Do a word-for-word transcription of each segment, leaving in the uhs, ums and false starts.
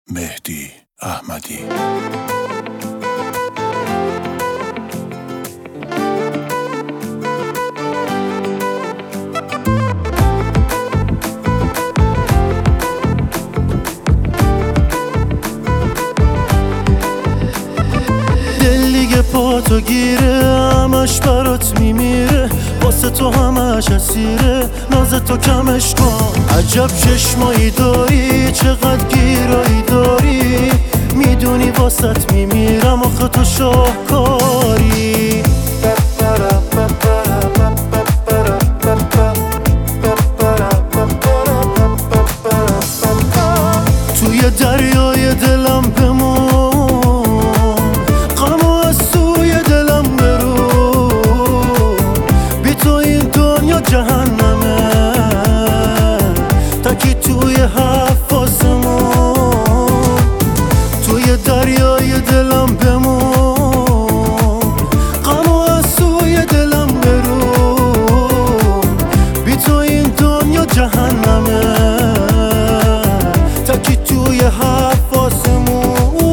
مهدی احمدی. دل دیگه پاتو گیره، همش برات میمیره، واسه تو همش اسیره، ناز تو کمش کن. عجب چشمایی داری، چقدر گیرایی داری، میدونی واسط میمیرم آخه تو شاهکاری. توی دریای دلم بمون، غمو از سوی دلم برو، بی تو این دنیا جهنمه، تکی توی هفت آسمون. توی دریای دلم بمون، غمو از سوی دلم برو، بی تو این دنیا جهنمه، تکی توی هفت آسمون.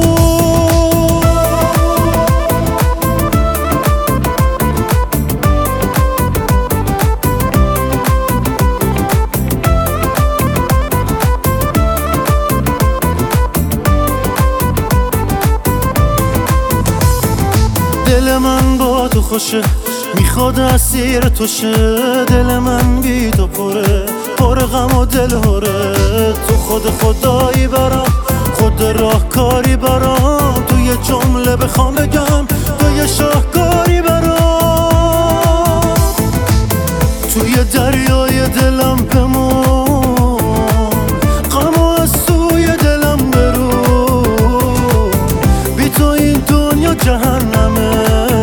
دل من با تو خوشه، میخواد اسیر تو شه، دل من بی تو پره، پر غم و دل هره. تو خود خدایی برام، خود راهکاری برام، تو یه جمله بخوام بگم تو یه شاهکاری برام. توی دریای دلم بمون، غمو از سوی دلم برو، بی تو این دنیا جهنمه،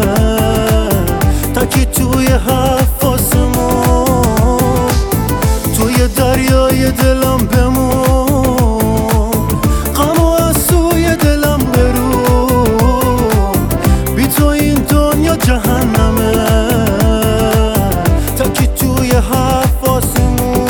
تکی توی هفت آسمون. توی دریای دلم بمون، غمو از سوی دلم برو، بی تو این دنیا جهنمه، تکی توی هفت آسمون.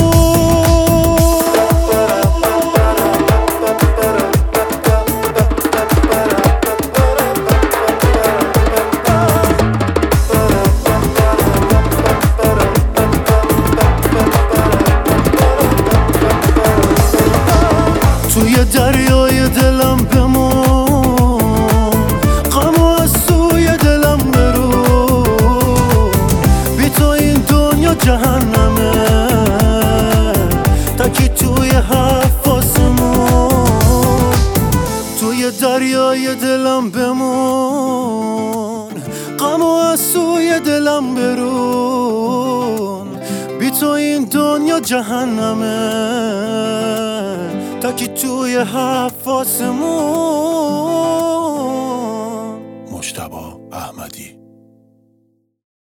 توی دریای دلم بمون، غمو از سوی دلم برو، بی تو این دنیا جهنمه، تکی توی هفت آسمون. توی دریای دلم بمون، غمو از سوی دلم برون، بی تو این دنیا جهنمه، تکی توی هفت آسمون. مجتبی احمدی.